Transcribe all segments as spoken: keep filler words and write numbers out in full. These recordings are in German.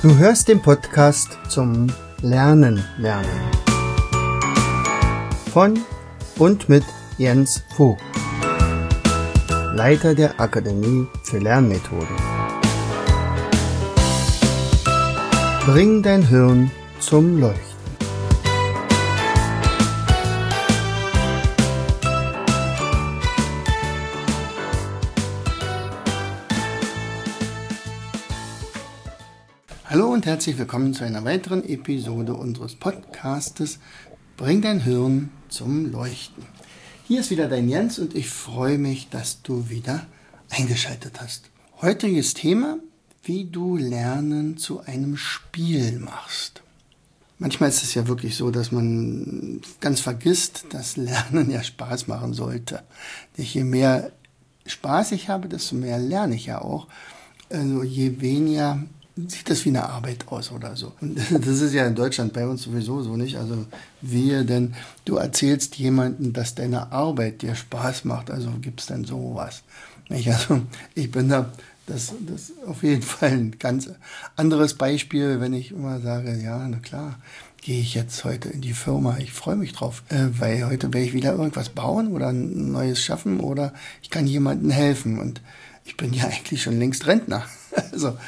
Du hörst den Podcast zum Lernen lernen von und mit Jens Vogt, Leiter der Akademie für Lernmethoden. Bring dein Hirn zum Leuchten. Hallo und herzlich willkommen zu einer weiteren Episode unseres Podcastes Bring dein Hirn zum Leuchten. Hier ist wieder dein Jens und ich freue mich, dass du wieder eingeschaltet hast. Heutiges Thema, wie du Lernen zu einem Spiel machst. Manchmal ist es ja wirklich so, dass man ganz vergisst, dass Lernen ja Spaß machen sollte. Je mehr Spaß ich habe, desto mehr lerne ich ja auch. Also je weniger sieht das wie eine Arbeit aus oder so. Und das ist ja in Deutschland bei uns sowieso so nicht. Also wehe, denn du erzählst jemandem, dass deine Arbeit dir Spaß macht. Also gibt's denn sowas? Nicht? Also ich bin da, das, das ist auf jeden Fall ein ganz anderes Beispiel, wenn ich immer sage, ja, na klar, gehe ich jetzt heute in die Firma. Ich freue mich drauf, äh, weil heute werde ich wieder irgendwas bauen oder ein Neues schaffen oder ich kann jemandem helfen. Und ich bin ja eigentlich schon längst Rentner. Also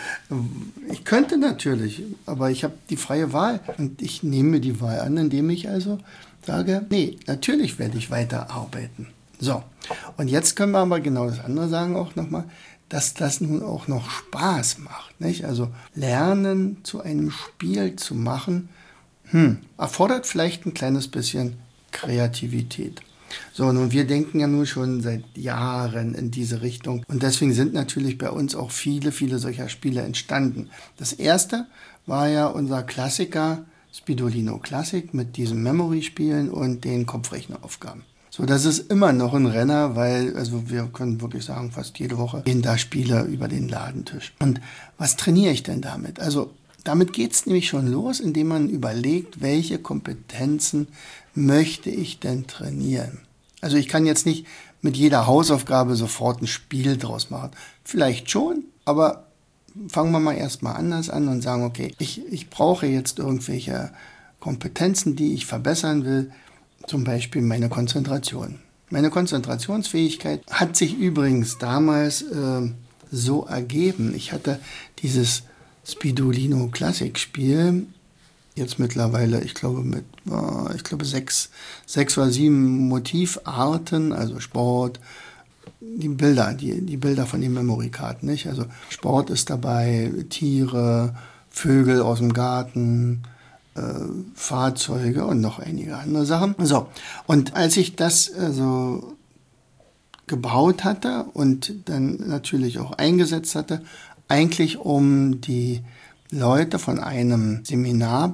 ich könnte natürlich, aber ich habe die freie Wahl und ich nehme die Wahl an, indem ich also sage, nee, natürlich werde ich weiterarbeiten. So, und jetzt können wir aber genau das andere sagen auch nochmal, dass das nun auch noch Spaß macht. Nicht? Also Lernen zu einem Spiel zu machen, hm, erfordert vielleicht ein kleines bisschen Kreativität. So, nun, wir denken ja nun schon seit Jahren in diese Richtung und deswegen sind natürlich bei uns auch viele, viele solcher Spiele entstanden. Das erste war ja unser Klassiker Spidolino Classic mit diesen Memory-Spielen und den Kopfrechneraufgaben. So, das ist immer noch ein Renner, weil, also wir können wirklich sagen, fast jede Woche gehen da Spiele über den Ladentisch. Und was trainiere ich denn damit? Also, damit geht's nämlich schon los, indem man überlegt, welche Kompetenzen möchte ich denn trainieren. Also ich kann jetzt nicht mit jeder Hausaufgabe sofort ein Spiel draus machen. Vielleicht schon, aber fangen wir mal erstmal anders an und sagen, okay, ich, ich brauche jetzt irgendwelche Kompetenzen, die ich verbessern will, zum Beispiel meine Konzentration. Meine Konzentrationsfähigkeit hat sich übrigens damals äh, so ergeben. Ich hatte dieses Spidolino Classic Spiel jetzt mittlerweile, ich glaube mit, äh, ich glaube sechs, sechs oder sieben Motivarten, also Sport, die Bilder, die, die Bilder von den Memory-Karten, nicht? Also Sport ist dabei, Tiere, Vögel aus dem Garten, äh, Fahrzeuge und noch einige andere Sachen. So, und als ich das also gebaut hatte und dann natürlich auch eingesetzt hatte, eigentlich um die Leute von einem Seminarteil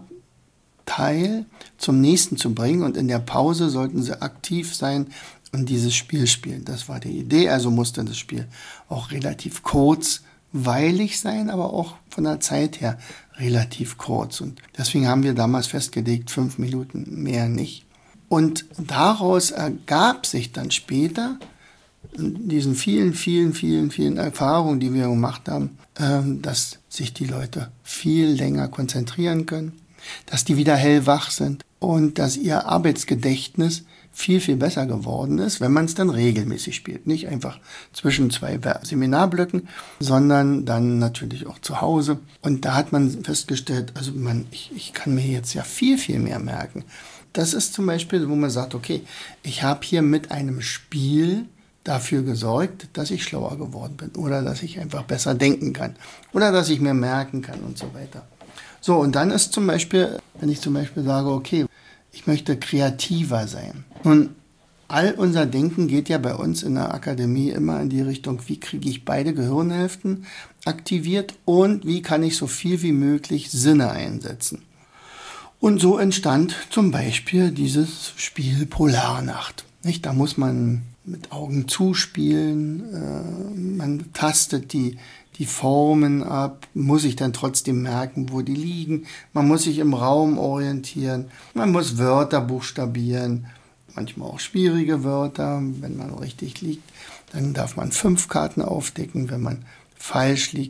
zum nächsten zu bringen und in der Pause sollten sie aktiv sein und dieses Spiel spielen. Das war die Idee, also musste das Spiel auch relativ kurzweilig sein, aber auch von der Zeit her relativ kurz. Und deswegen haben wir damals festgelegt, fünf Minuten mehr nicht. Und daraus ergab sich dann später, in diesen vielen, vielen, vielen, vielen Erfahrungen, die wir gemacht haben, ähm, dass sich die Leute viel länger konzentrieren können, dass die wieder hellwach sind und dass ihr Arbeitsgedächtnis viel, viel besser geworden ist, wenn man es dann regelmäßig spielt. Nicht einfach zwischen zwei Seminarblöcken, sondern dann natürlich auch zu Hause. Und da hat man festgestellt, also man, ich, ich kann mir jetzt ja viel, viel mehr merken. Das ist zum Beispiel, wo man sagt, okay, ich habe hier mit einem Spiel dafür gesorgt, dass ich schlauer geworden bin oder dass ich einfach besser denken kann oder dass ich mir merken kann und so weiter. So, und dann ist zum Beispiel, wenn ich zum Beispiel sage, okay, ich möchte kreativer sein. Und all unser Denken geht ja bei uns in der Akademie immer in die Richtung, wie kriege ich beide Gehirnhälften aktiviert und wie kann ich so viel wie möglich Sinne einsetzen. Und so entstand zum Beispiel dieses Spiel Polarnacht. Nicht? Da muss man mit Augen zuspielen, äh, man tastet die, die Formen ab, muss sich dann trotzdem merken, wo die liegen, man muss sich im Raum orientieren, man muss Wörter buchstabieren, manchmal auch schwierige Wörter, wenn man richtig liegt, dann darf man fünf Karten aufdecken, wenn man falsch liegt,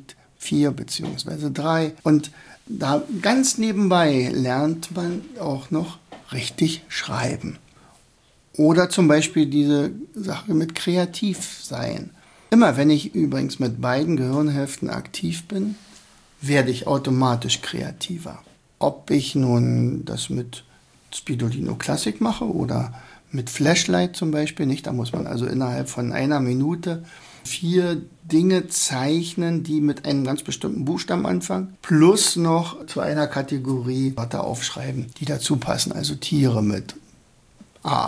vier bzw. drei. Und da ganz nebenbei lernt man auch noch richtig schreiben. Oder zum Beispiel diese Sache mit kreativ sein. Immer wenn ich übrigens mit beiden Gehirnhälften aktiv bin, werde ich automatisch kreativer. Ob ich nun das mit Spidolino Classic mache oder mit Flashlight zum Beispiel nicht. Da muss man also innerhalb von einer Minute vier Dinge zeichnen, die mit einem ganz bestimmten Buchstaben anfangen, plus noch zu einer Kategorie Wörter aufschreiben, die dazu passen, also Tiere mit A.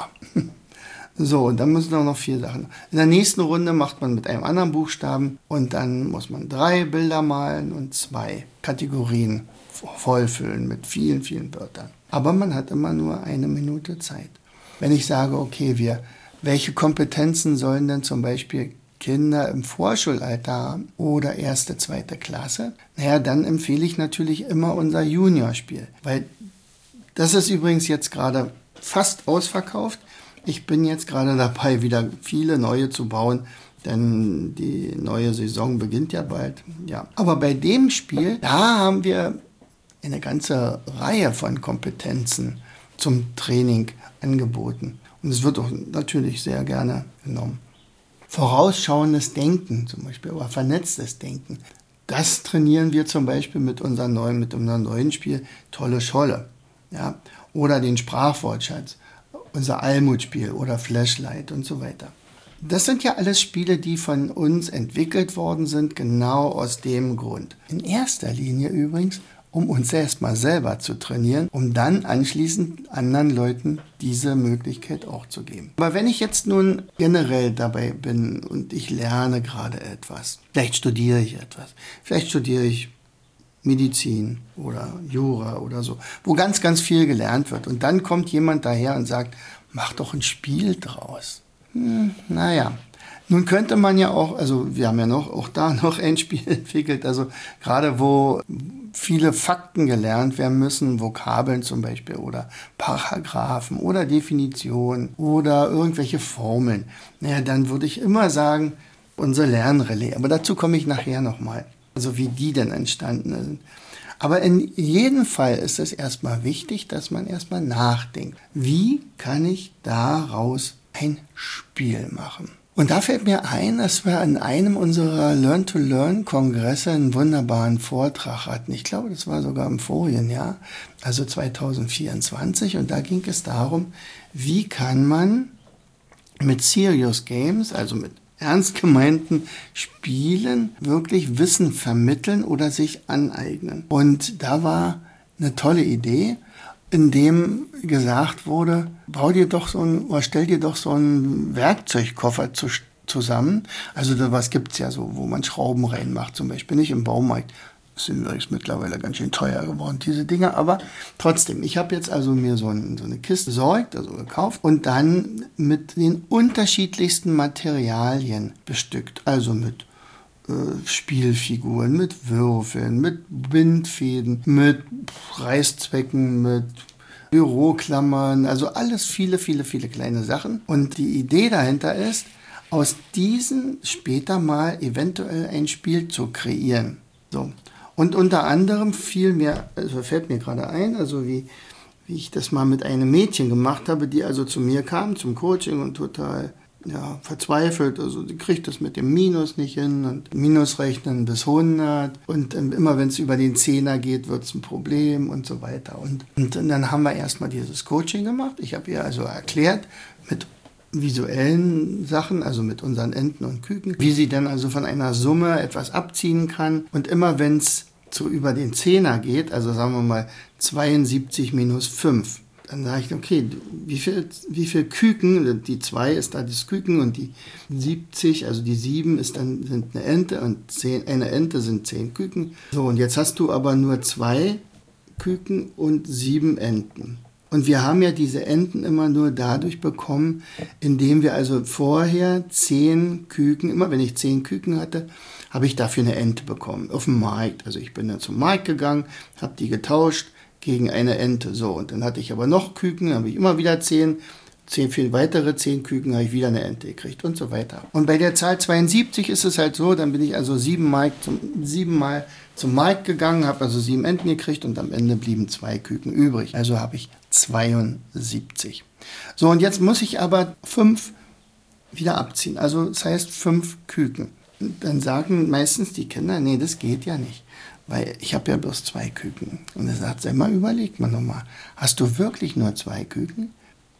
So, und dann müssen auch noch vier Sachen. In der nächsten Runde macht man mit einem anderen Buchstaben und dann muss man drei Bilder malen und zwei Kategorien vollfüllen mit vielen, vielen Wörtern. Aber man hat immer nur eine Minute Zeit. Wenn ich sage, okay, wir, welche Kompetenzen sollen denn zum Beispiel Kinder im Vorschulalter haben oder erste, zweite Klasse, naja, dann empfehle ich natürlich immer unser Juniorspiel. Weil das ist übrigens jetzt gerade fast ausverkauft. Ich bin jetzt gerade dabei, wieder viele neue zu bauen, denn die neue Saison beginnt ja bald. Ja. Aber bei dem Spiel, da haben wir eine ganze Reihe von Kompetenzen zum Training angeboten. Und es wird auch natürlich sehr gerne genommen. Vorausschauendes Denken zum Beispiel oder vernetztes Denken. Das trainieren wir zum Beispiel mit unserem neuen, mit unserem neuen Spiel Tolle Scholle. Ja? Oder den Sprachwortschatz, unser Almut-Spiel oder Flashlight und so weiter. Das sind ja alles Spiele, die von uns entwickelt worden sind, genau aus dem Grund. In erster Linie übrigens, um uns erstmal selber zu trainieren, um dann anschließend anderen Leuten diese Möglichkeit auch zu geben. Aber wenn ich jetzt nun generell dabei bin und ich lerne gerade etwas, vielleicht studiere ich etwas, vielleicht studiere ich Medizin oder Jura oder so, wo ganz, ganz viel gelernt wird. Und dann kommt jemand daher und sagt, mach doch ein Spiel draus. Hm, naja, nun könnte man ja auch, also wir haben ja noch auch da noch ein Spiel entwickelt, also gerade wo viele Fakten gelernt werden müssen, Vokabeln zum Beispiel oder Paragraphen oder Definitionen oder irgendwelche Formeln. Naja, dann würde ich immer sagen, unser Lernrelais. Aber dazu komme ich nachher nochmal. Also wie die denn entstanden sind. Aber in jedem Fall ist es erstmal wichtig, dass man erstmal nachdenkt. Wie kann ich daraus ein Spiel machen? Und da fällt mir ein, dass wir an einem unserer Learn-to-Learn-Kongresse einen wunderbaren Vortrag hatten. Ich glaube, das war sogar im vorigen Jahr, also zwanzig vierundzwanzig. Und da ging es darum, wie kann man mit Serious Games, also mit ernst gemeinten Spielen, wirklich Wissen vermitteln oder sich aneignen. Und da war eine tolle Idee, in dem gesagt wurde, bau dir doch so ein, oder stell dir doch so einen Werkzeugkoffer zu, zusammen. Also da was gibt's ja so, wo man Schrauben reinmacht, zum Beispiel nicht im Baumarkt. Das sind übrigens mittlerweile ganz schön teuer geworden, diese Dinger. Aber trotzdem, ich habe jetzt also mir so, ein, so eine Kiste besorgt, also gekauft und dann mit den unterschiedlichsten Materialien bestückt. Also mit äh, Spielfiguren, mit Würfeln, mit Bindfäden, mit Reißzwecken, mit Büroklammern. Also alles viele, viele, viele kleine Sachen. Und die Idee dahinter ist, aus diesen später mal eventuell ein Spiel zu kreieren. So. Und unter anderem fiel mir, also fällt mir gerade ein, also wie, wie ich das mal mit einem Mädchen gemacht habe, die also zu mir kam, zum Coaching und total ja, verzweifelt, also die kriegt das mit dem Minus nicht hin und Minusrechnen bis hundert und ähm, immer wenn es über den Zehner geht, wird es ein Problem und so weiter. Und, und, und dann haben wir erstmal dieses Coaching gemacht. Ich habe ihr also erklärt mit visuellen Sachen, also mit unseren Enten und Küken, wie sie dann also von einer Summe etwas abziehen kann. Und immer wenn es so über den Zehner geht, also sagen wir mal zweiundsiebzig minus fünf, dann sage ich, okay, wie viel, wie viel Küken, die zwei ist da das Küken und die siebzig, also die sieben ist dann, sind eine Ente und zehn, eine Ente sind zehn Küken. So, und jetzt hast du aber nur zwei Küken und sieben Enten. Und wir haben ja diese Enten immer nur dadurch bekommen, indem wir also vorher zehn Küken, immer wenn ich zehn Küken hatte, habe ich dafür eine Ente bekommen, auf dem Markt. Also ich bin dann zum Markt gegangen, habe die getauscht gegen eine Ente. So, und dann hatte ich aber noch Küken, habe ich immer wieder zehn zehn, für weitere zehn Küken habe ich wieder eine Ente gekriegt und so weiter. Und bei der Zahl zweiundsiebzig ist es halt so, dann bin ich also siebenmal zum, siebenmal zum Markt gegangen, habe also sieben Enten gekriegt und am Ende blieben zwei Küken übrig. Also habe ich zweiundsiebzig. So, und jetzt muss ich aber fünf wieder abziehen. Also das heißt fünf Küken. Und dann sagen meistens die Kinder, nee, das geht ja nicht. Weil ich habe ja bloß zwei Küken. Und er sagt, sag mal, überlegt man nochmal, hast du wirklich nur zwei Küken?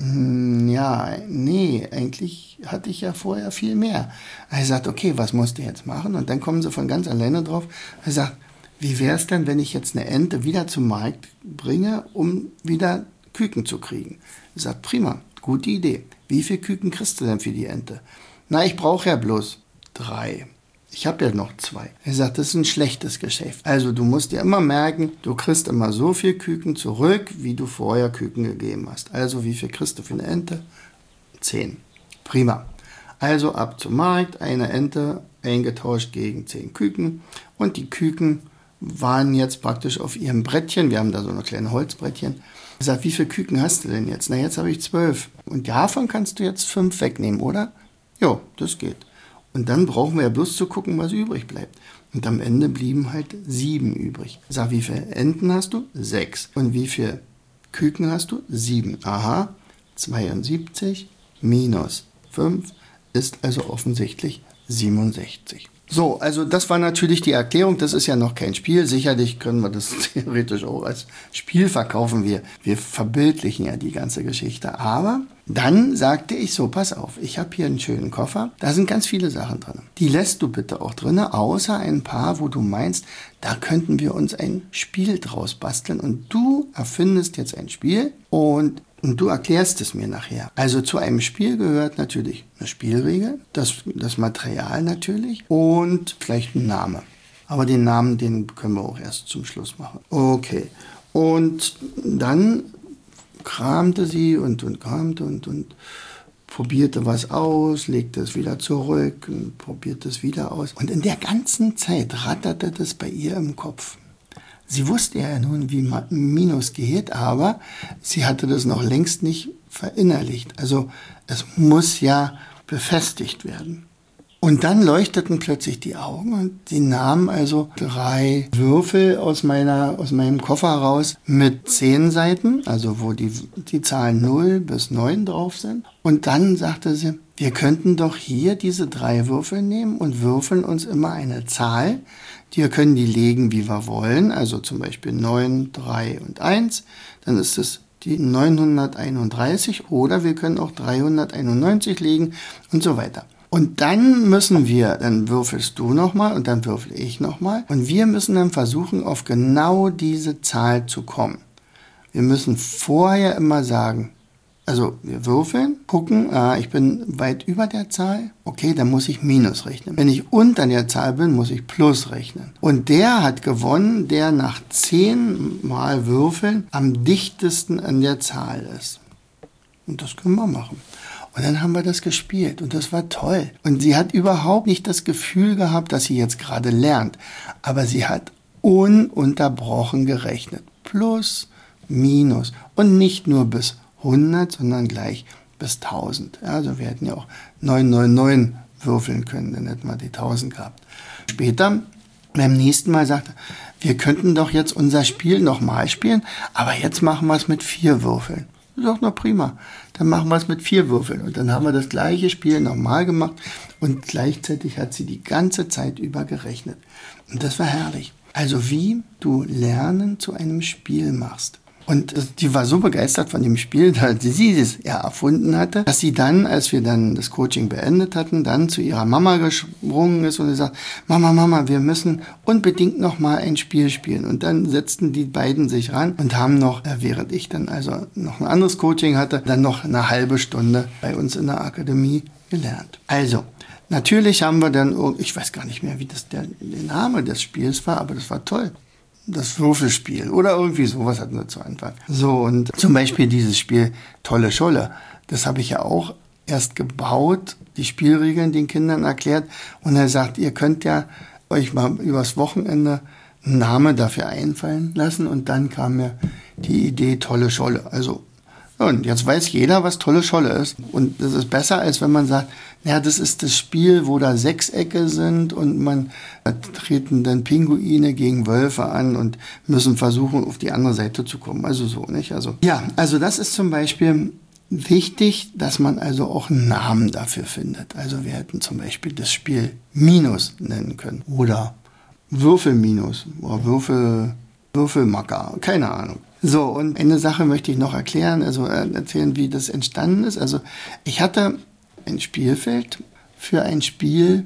Hm, ja, nee, eigentlich hatte ich ja vorher viel mehr. Er sagt, okay, was musst du jetzt machen? Und dann kommen sie von ganz alleine drauf. Er sagt, wie wäre es denn, wenn ich jetzt eine Ente wieder zum Markt bringe, um wieder Küken zu kriegen? Er sagt, prima, gute Idee. Wie viele Küken kriegst du denn für die Ente? Na, ich brauche ja bloß drei. Ich habe ja noch zwei. Er sagt, das ist ein schlechtes Geschäft. Also du musst dir immer merken, du kriegst immer so viel Küken zurück, wie du vorher Küken gegeben hast. Also wie viel kriegst du für eine Ente? Zehn. Prima. Also ab zum Markt, eine Ente eingetauscht gegen zehn Küken. Und die Küken waren jetzt praktisch auf ihrem Brettchen. Wir haben da so eine kleine Holzbrettchen. Er sagt, wie viele Küken hast du denn jetzt? Na, jetzt habe ich zwölf. Und davon kannst du jetzt fünf wegnehmen, oder? Jo, das geht. Und dann brauchen wir ja bloß zu gucken, was übrig bleibt. Und am Ende blieben halt sieben übrig. Sag, wie viele Enten hast du? Sechs. Und wie viele Küken hast du? Sieben. Aha, zweiundsiebzig minus fünf ist also offensichtlich siebenundsechzig. So, also das war natürlich die Erklärung. Das ist ja noch kein Spiel. Sicherlich können wir das theoretisch auch als Spiel verkaufen. Wir, wir verbildlichen ja die ganze Geschichte. Aber dann sagte ich so, pass auf, ich habe hier einen schönen Koffer. Da sind ganz viele Sachen drin. Die lässt du bitte auch drin, außer ein paar, wo du meinst, da könnten wir uns ein Spiel draus basteln. Und du erfindest jetzt ein Spiel und Und du erklärst es mir nachher. Also zu einem Spiel gehört natürlich eine Spielregel, das, das Material natürlich und vielleicht ein Name. Aber den Namen, den können wir auch erst zum Schluss machen. Okay. Und dann kramte sie und, und kramte und, und probierte was aus, legte es wieder zurück und probierte es wieder aus. Und in der ganzen Zeit ratterte das bei ihr im Kopf. Sie wusste ja nun, wie Minus geht, aber sie hatte das noch längst nicht verinnerlicht. Also es muss ja befestigt werden. Und dann leuchteten plötzlich die Augen und sie nahm also drei Würfel aus meiner, aus meinem Koffer raus mit zehn Seiten, also wo die, die Zahlen null bis neun drauf sind. Und dann sagte sie, wir könnten doch hier diese drei Würfel nehmen und würfeln uns immer eine Zahl. Wir können die legen, wie wir wollen, also zum Beispiel neun, drei und eins. Dann ist es die neunhunderteinunddreißig oder wir können auch dreihunderteinundneunzig legen und so weiter. Und dann müssen wir, dann würfelst du nochmal und dann würfel ich nochmal. Und wir müssen dann versuchen, auf genau diese Zahl zu kommen. Wir müssen vorher immer sagen, also wir würfeln, gucken, ah, ich bin weit über der Zahl, okay, dann muss ich Minus rechnen. Wenn ich unter der Zahl bin, muss ich Plus rechnen. Und der hat gewonnen, der nach zehn Mal Würfeln am dichtesten an der Zahl ist. Und das können wir machen. Und dann haben wir das gespielt und das war toll. Und sie hat überhaupt nicht das Gefühl gehabt, dass sie jetzt gerade lernt. Aber sie hat ununterbrochen gerechnet. Plus, Minus. Und nicht nur bis hundert, sondern gleich bis tausend. Ja, also wir hätten ja auch neunhundertneunundneunzig würfeln können, dann hätten wir die tausend gehabt. Später, beim nächsten Mal sagte er, wir könnten doch jetzt unser Spiel nochmal spielen, aber jetzt machen wir es mit vier Würfeln. Das ist doch noch prima. Dann machen wir es mit vier Würfeln. Und dann haben wir das gleiche Spiel nochmal gemacht und gleichzeitig hat sie die ganze Zeit über gerechnet. Und das war herrlich. Also wie du Lernen zu einem Spiel machst. Und die war so begeistert von dem Spiel, dass sie es ja erfunden hatte, dass sie dann, als wir dann das Coaching beendet hatten, dann zu ihrer Mama gesprungen ist und gesagt, Mama, Mama, wir müssen unbedingt noch mal ein Spiel spielen. Und dann setzten die beiden sich ran und haben noch, während ich dann also noch ein anderes Coaching hatte, dann noch eine halbe Stunde bei uns in der Akademie gelernt. Also, natürlich haben wir dann, ich weiß gar nicht mehr, wie das der, der Name des Spiels war, aber das war toll. Das Würfelspiel oder irgendwie sowas hatten wir zu Anfang. So, und zum Beispiel dieses Spiel Tolle Scholle, das habe ich ja auch erst gebaut, die Spielregeln den Kindern erklärt und er sagt, ihr könnt ja euch mal übers Wochenende einen Namen dafür einfallen lassen und dann kam mir die Idee Tolle Scholle. Also Und jetzt weiß jeder, was tolle Scholle ist. Und das ist besser, als wenn man sagt, ja, das ist das Spiel, wo da Sechsecke sind und man da treten dann Pinguine gegen Wölfe an und müssen versuchen, auf die andere Seite zu kommen. Also so, nicht? Also, ja, also das ist zum Beispiel wichtig, dass man also auch einen Namen dafür findet. Also wir hätten zum Beispiel das Spiel Minus nennen können oder Würfelminus oder Würfel, Würfelmacker, keine Ahnung. So, und eine Sache möchte ich noch erklären, also erzählen, wie das entstanden ist. Also ich hatte ein Spielfeld für ein Spiel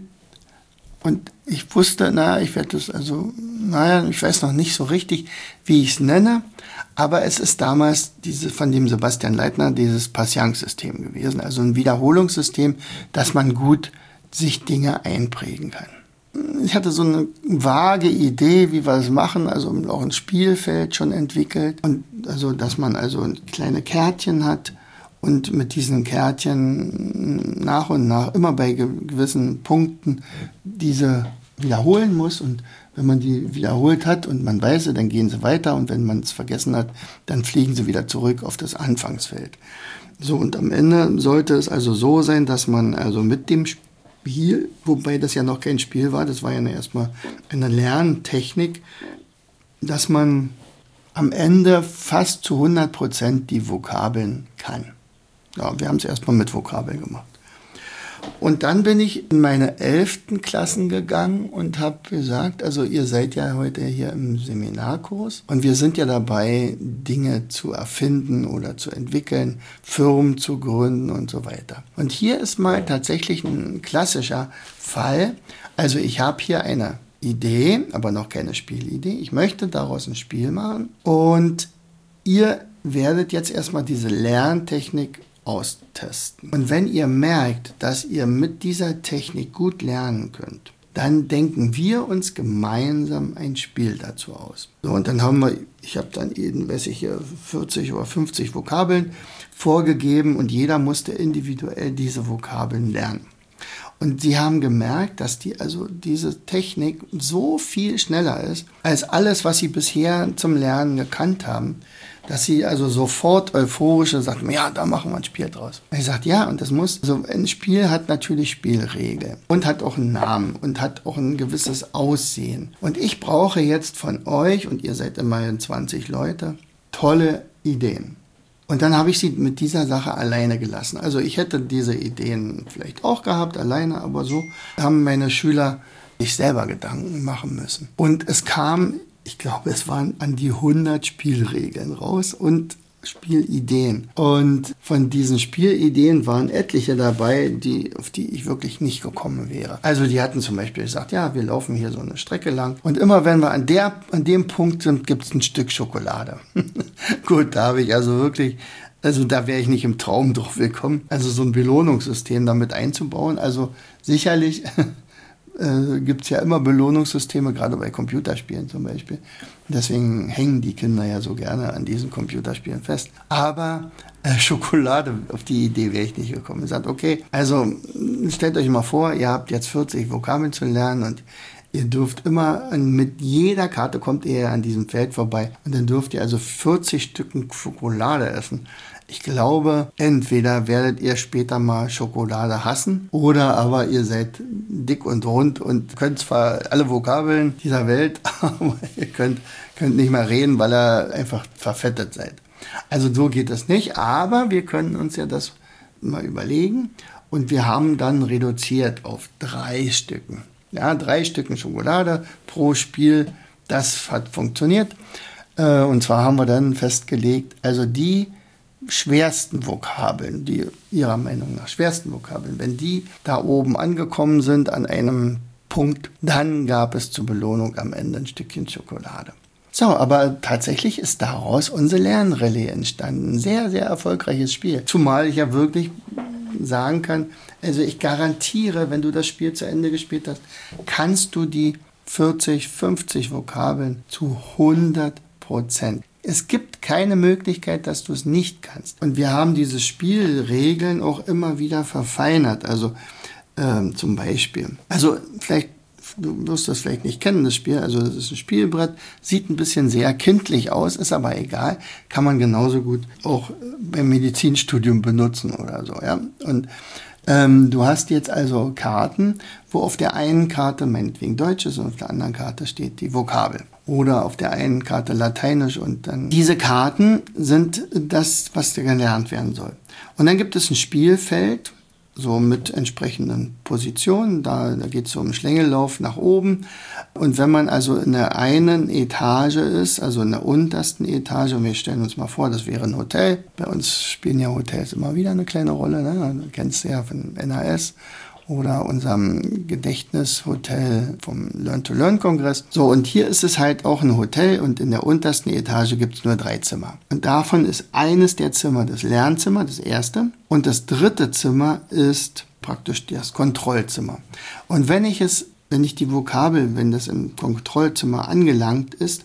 und ich wusste, naja, ich werde das, also, naja, ich weiß noch nicht so richtig, wie ich es nenne, aber es ist damals diese von dem Sebastian Leitner dieses Patience-System gewesen, also ein Wiederholungssystem, dass man gut sich Dinge einprägen kann. Ich hatte so eine vage Idee, wie wir das machen, also auch ein Spielfeld schon entwickelt und also, dass man also kleine Kärtchen hat und mit diesen Kärtchen nach und nach immer bei gewissen Punkten diese wiederholen muss und wenn man die wiederholt hat und man weiß sie, dann gehen sie weiter und wenn man es vergessen hat, dann fliegen sie wieder zurück auf das Anfangsfeld. So, und am Ende sollte es also so sein, dass man also mit dem Spiel Spiel, wobei das ja noch kein Spiel war, das war ja erstmal eine Lerntechnik, dass man am Ende fast zu hundert Prozent die Vokabeln kann. Ja, wir haben es erstmal mit Vokabeln gemacht. Und dann bin ich in meine elften Klassen gegangen und habe gesagt, also ihr seid ja heute hier im Seminarkurs und wir sind ja dabei, Dinge zu erfinden oder zu entwickeln, Firmen zu gründen und so weiter. Und hier ist mal tatsächlich ein klassischer Fall. Also ich habe hier eine Idee, aber noch keine Spielidee. Ich möchte daraus ein Spiel machen und ihr werdet jetzt erstmal diese Lerntechnik austesten. Und wenn ihr merkt, dass ihr mit dieser Technik gut lernen könnt, dann denken wir uns gemeinsam ein Spiel dazu aus. So, und dann haben wir, ich habe dann eben, weiß ich hier, vierzig oder fünfzig Vokabeln vorgegeben und jeder musste individuell diese Vokabeln lernen. Und sie haben gemerkt, dass die, also diese Technik so viel schneller ist, als alles, was sie bisher zum Lernen gekannt haben, dass sie also sofort euphorisch sagten, ja, da machen wir ein Spiel draus. Und ich sagte, ja, und das muss, also ein Spiel hat natürlich Spielregeln und hat auch einen Namen und hat auch ein gewisses Aussehen. Und ich brauche jetzt von euch, und ihr seid immerhin zwanzig Leute, tolle Ideen. Und dann habe ich sie mit dieser Sache alleine gelassen. Also ich hätte diese Ideen vielleicht auch gehabt, alleine, aber so haben meine Schüler sich selber Gedanken machen müssen. Und es kam, ich glaube, es waren an die hundert Spielregeln raus und Spielideen. Und von diesen Spielideen waren etliche dabei, die, auf die ich wirklich nicht gekommen wäre. Also die hatten zum Beispiel gesagt, ja, wir laufen hier so eine Strecke lang und immer wenn wir an, der, an dem Punkt sind, gibt es ein Stück Schokolade. Gut, da habe ich also wirklich, also da wäre ich nicht im Traum drauf gekommen, also so ein Belohnungssystem damit einzubauen. Also sicherlich äh, gibt es ja immer Belohnungssysteme, gerade bei Computerspielen zum Beispiel. Deswegen hängen die Kinder ja so gerne an diesen Computerspielen fest. Aber äh, Schokolade, auf die Idee wäre ich nicht gekommen. Ich sagte, okay, also stellt euch mal vor, ihr habt jetzt vierzig Vokabeln zu lernen und ihr dürft immer, mit jeder Karte kommt ihr an diesem Feld vorbei und dann dürft ihr also vierzig Stücken Schokolade essen. Ich glaube, entweder werdet ihr später mal Schokolade hassen oder aber ihr seid dick und rund und könnt zwar alle Vokabeln dieser Welt, aber ihr könnt, könnt nicht mehr reden, weil ihr einfach verfettet seid. Also so geht es nicht, aber wir können uns ja das mal überlegen und wir haben dann reduziert auf drei Stücken. Ja, drei Stücken Schokolade pro Spiel, das hat funktioniert. Und zwar haben wir dann festgelegt, also die schwersten Vokabeln, die ihrer Meinung nach schwersten Vokabeln, wenn die da oben angekommen sind an einem Punkt, dann gab es zur Belohnung am Ende ein Stückchen Schokolade. So, aber tatsächlich ist daraus unsere Lernrallye entstanden. Ein sehr, sehr erfolgreiches Spiel. Zumal ich ja wirklich sagen kann, also ich garantiere, wenn du das Spiel zu Ende gespielt hast, kannst du die vierzig, fünfzig Vokabeln zu hundert Prozent. Es gibt keine Möglichkeit, dass du es nicht kannst. Und wir haben diese Spielregeln auch immer wieder verfeinert. Also ähm, zum Beispiel, also vielleicht du wirst das vielleicht nicht kennen, das Spiel. Also das ist ein Spielbrett, sieht ein bisschen sehr kindlich aus, ist aber egal. Kann man genauso gut auch beim Medizinstudium benutzen oder so. Ja? Und ähm, du hast jetzt also Karten, wo auf der einen Karte meinetwegen Deutsch ist und auf der anderen Karte steht die Vokabel. Oder auf der einen Karte Lateinisch und dann. Diese Karten sind das, was gelernt werden soll. Und dann gibt es ein Spielfeld, so mit entsprechenden Positionen. Da, da geht es so um Schlängellauf nach oben. Und wenn man also in der einen Etage ist, also in der untersten Etage, und wir stellen uns mal vor, das wäre ein Hotel. Bei uns spielen ja Hotels immer wieder eine kleine Rolle, ne? Du kennst ja von N H S oder unserem Gedächtnishotel vom Learn-to-Learn-Kongress. So, und hier ist es halt auch ein Hotel und in der untersten Etage gibt es nur drei Zimmer. Und davon ist eines der Zimmer das Lernzimmer, das erste. Und das dritte Zimmer ist praktisch das Kontrollzimmer. Und wenn ich es, wenn ich die Vokabel, wenn das im Kontrollzimmer angelangt ist,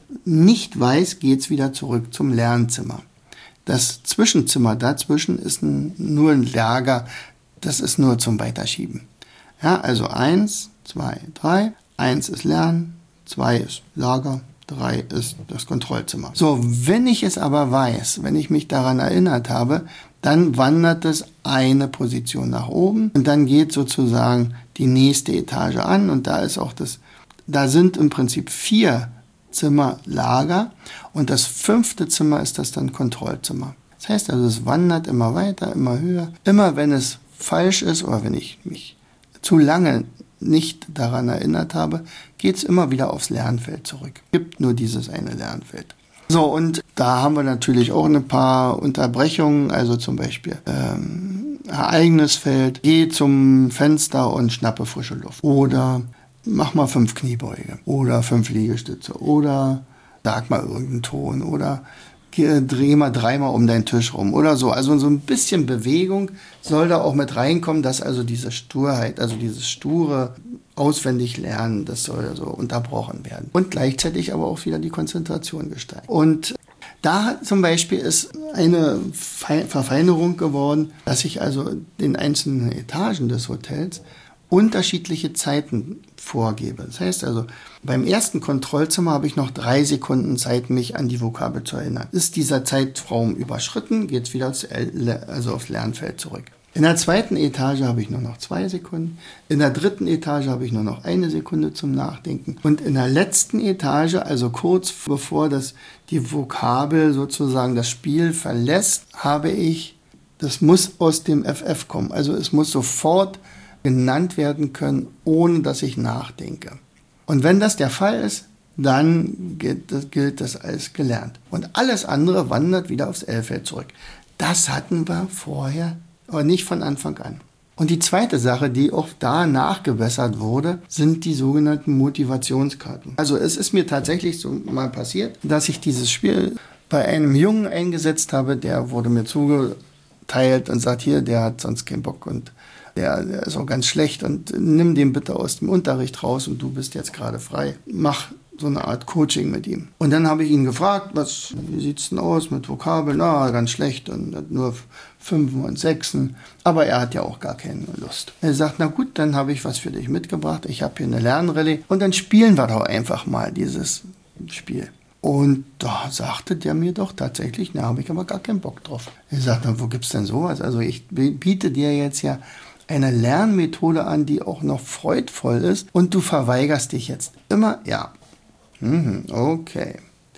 nicht weiß, geht es wieder zurück zum Lernzimmer. Das Zwischenzimmer dazwischen ist ein, nur ein Lager. Das ist nur zum Weiterschieben. Ja, also eins, zwei, drei. Eins ist Lernen, zwei ist Lager, drei ist das Kontrollzimmer. So, wenn ich es aber weiß, wenn ich mich daran erinnert habe, dann wandert es eine Position nach oben und dann geht sozusagen die nächste Etage an und da ist auch das, da sind im Prinzip vier Zimmer Lager und das fünfte Zimmer ist das dann Kontrollzimmer. Das heißt also, es wandert immer weiter, immer höher. Immer wenn es falsch ist oder wenn ich mich zu lange nicht daran erinnert habe, geht es immer wieder aufs Lernfeld zurück. Es gibt nur dieses eine Lernfeld. So, und da haben wir natürlich auch ein paar Unterbrechungen, also zum Beispiel ähm, Ereignisfeld, geh zum Fenster und schnappe frische Luft. Oder mach mal fünf Kniebeuge oder fünf Liegestütze oder sag mal irgendeinen Ton oder dreh mal dreimal um deinen Tisch rum oder so. Also so ein bisschen Bewegung soll da auch mit reinkommen, dass also diese Sturheit, also dieses sture auswendig lernen, das soll so unterbrochen werden. Und gleichzeitig aber auch wieder die Konzentration gesteigert. Und da zum Beispiel ist eine Verfeinerung geworden, dass ich also den einzelnen Etagen des Hotels unterschiedliche Zeiten vorgebe. Das heißt also, beim ersten Kontrollzimmer habe ich noch drei Sekunden Zeit, mich an die Vokabel zu erinnern. Ist dieser Zeitraum überschritten, geht es wieder aufs, also aufs Lernfeld zurück. In der zweiten Etage habe ich nur noch zwei Sekunden. In der dritten Etage habe ich nur noch eine Sekunde zum Nachdenken. Und in der letzten Etage, also kurz bevor das, die Vokabel sozusagen das Spiel verlässt, habe ich, das muss aus dem F F kommen. Also es muss sofort genannt werden können, ohne dass ich nachdenke. Und wenn das der Fall ist, dann gilt das, gilt das als gelernt. Und alles andere wandert wieder aufs L-Feld zurück. Das hatten wir vorher, aber nicht von Anfang an. Und die zweite Sache, die auch da nachgebessert wurde, sind die sogenannten Motivationskarten. Also es ist mir tatsächlich so mal passiert, dass ich dieses Spiel bei einem Jungen eingesetzt habe, der wurde mir zugeteilt und sagt, hier, der hat sonst keinen Bock und Der, der ist auch ganz schlecht und nimm den bitte aus dem Unterricht raus und du bist jetzt gerade frei. Mach so eine Art Coaching mit ihm. Und dann habe ich ihn gefragt, was, wie sieht's denn aus mit Vokabeln? Na, ganz schlecht und hat nur Fünfen und Sechsen. Aber er hat ja auch gar keine Lust. Er sagt, na gut, dann habe ich was für dich mitgebracht. Ich habe hier eine Lernrallye und dann spielen wir doch einfach mal dieses Spiel. Und da sagte der mir doch tatsächlich, na, habe ich aber gar keinen Bock drauf. Er sagt, na, wo gibt's denn sowas? Also ich biete dir jetzt ja eine Lernmethode an, die auch noch freudvoll ist und du verweigerst dich jetzt immer, ja. Mhm, okay.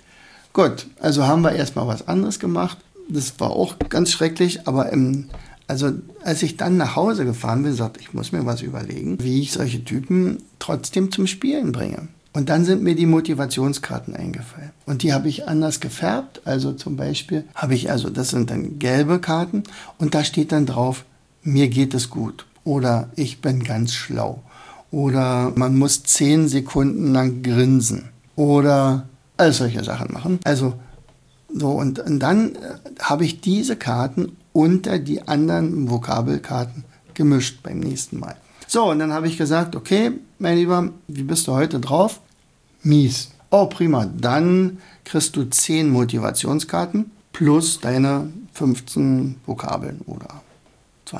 Gut, also haben wir erstmal was anderes gemacht. Das war auch ganz schrecklich, aber im, also als ich dann nach Hause gefahren bin, sagte ich, ich muss mir was überlegen, wie ich solche Typen trotzdem zum Spielen bringe. Und dann sind mir die Motivationskarten eingefallen. Und die habe ich anders gefärbt. Also zum Beispiel habe ich, also das sind dann gelbe Karten und da steht dann drauf, mir geht es gut oder ich bin ganz schlau oder man muss zehn Sekunden lang grinsen oder all solche Sachen machen. Also so und, und dann habe ich diese Karten unter die anderen Vokabelkarten gemischt beim nächsten Mal. So, und dann habe ich gesagt, okay, mein Lieber, wie bist du heute drauf? Mies. Oh, prima. Dann kriegst du zehn Motivationskarten plus deine fünfzehn Vokabeln oder zwanzig.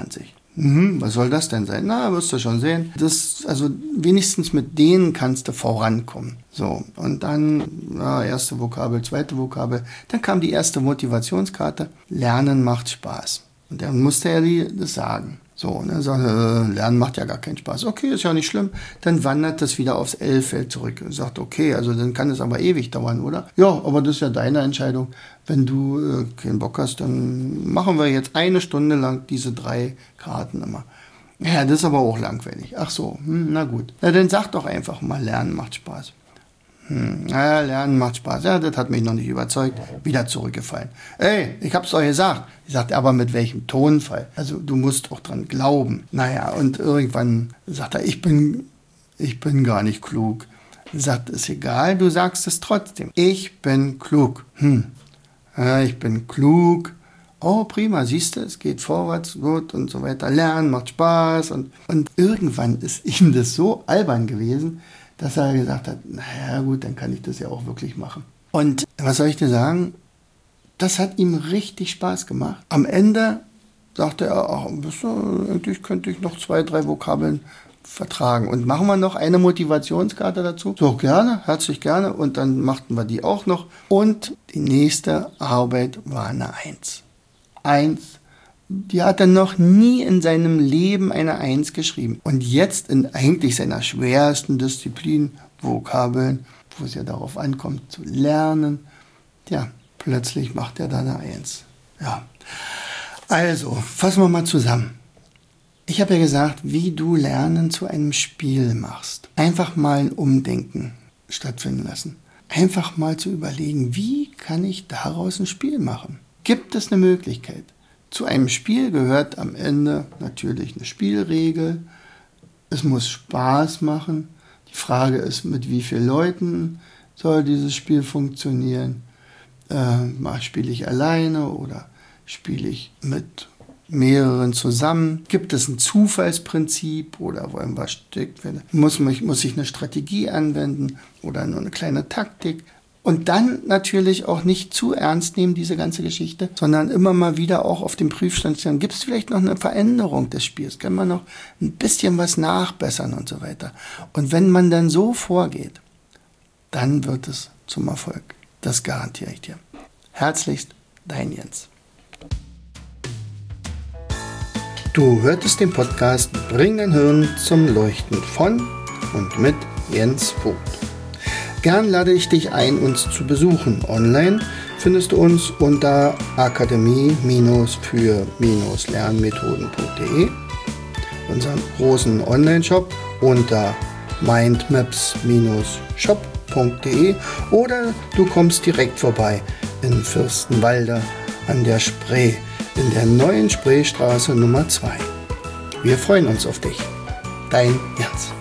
Hm, was soll das denn sein? Na, wirst du schon sehen. Das, also wenigstens mit denen kannst du vorankommen. So, und dann, na, erste Vokabel, zweite Vokabel. Dann kam die erste Motivationskarte. Lernen macht Spaß. Und dann musste er die das sagen. So, und dann sagt er, äh, Lernen macht ja gar keinen Spaß. Okay, ist ja nicht schlimm. Dann wandert das wieder aufs L-Feld zurück und sagt, okay, also dann kann es aber ewig dauern, oder? Ja, aber das ist ja deine Entscheidung. Wenn du äh, keinen Bock hast, dann machen wir jetzt eine Stunde lang diese drei Karten immer. Ja, das ist aber auch langweilig. Ach so, hm, na gut. Na, dann sag doch einfach mal, Lernen macht Spaß. Hm, ja, Lernen macht Spaß. Ja, das hat mich noch nicht überzeugt. Wieder zurückgefallen. Ey, ich hab's doch gesagt. Ich sagte, aber mit welchem Tonfall? Also du musst auch dran glauben. Naja, und irgendwann sagt er, ich bin, ich bin gar nicht klug. Sagt, ist egal, du sagst es trotzdem. Ich bin klug. Hm, ja, ich bin klug. Oh, prima, siehst du, es geht vorwärts, gut und so weiter. Lernen macht Spaß. Und, und irgendwann ist ihm das so albern gewesen, dass er gesagt hat, naja gut, dann kann ich das ja auch wirklich machen. Und was soll ich dir sagen? Das hat ihm richtig Spaß gemacht. Am Ende sagte er, ach, eigentlich könnte ich noch zwei, drei Vokabeln vertragen. Und machen wir noch eine Motivationskarte dazu? So, gerne, herzlich gerne. Und dann machten wir die auch noch. Und die nächste Arbeit war eine Eins. Eins. Die hat er noch nie in seinem Leben eine Eins geschrieben. Und jetzt in eigentlich seiner schwersten Disziplin, Vokabeln, wo es ja darauf ankommt, zu lernen, ja, plötzlich macht er da eine Eins. Ja. Also, fassen wir mal zusammen. Ich habe ja gesagt, wie du Lernen zu einem Spiel machst. Einfach mal ein Umdenken stattfinden lassen. Einfach mal zu überlegen, wie kann ich daraus ein Spiel machen? Gibt es eine Möglichkeit? Zu einem Spiel gehört am Ende natürlich eine Spielregel. Es muss Spaß machen. Die Frage ist, mit wie vielen Leuten soll dieses Spiel funktionieren? Äh, spiele ich alleine oder spiele ich mit mehreren zusammen? Gibt es ein Zufallsprinzip oder wollen wir steckt werden? Muss, muss ich eine Strategie anwenden oder nur eine kleine Taktik? Und dann natürlich auch nicht zu ernst nehmen, diese ganze Geschichte, sondern immer mal wieder auch auf den Prüfstand stellen. Gibt es vielleicht noch eine Veränderung des Spiels? Kann man noch ein bisschen was nachbessern und so weiter? Und wenn man dann so vorgeht, dann wird es zum Erfolg. Das garantiere ich dir. Herzlichst, dein Jens. Du hörtest den Podcast Bring dein Hirn zum Leuchten von und mit Jens Vogt. Gern lade ich dich ein, uns zu besuchen. Online findest du uns unter akademie für lernmethoden punkt de, unseren großen Online-Shop unter mindmaps shop punkt de oder du kommst direkt vorbei in Fürstenwalde an der Spree, in der neuen Spreestraße Nummer zwei. Wir freuen uns auf dich. Dein Jens.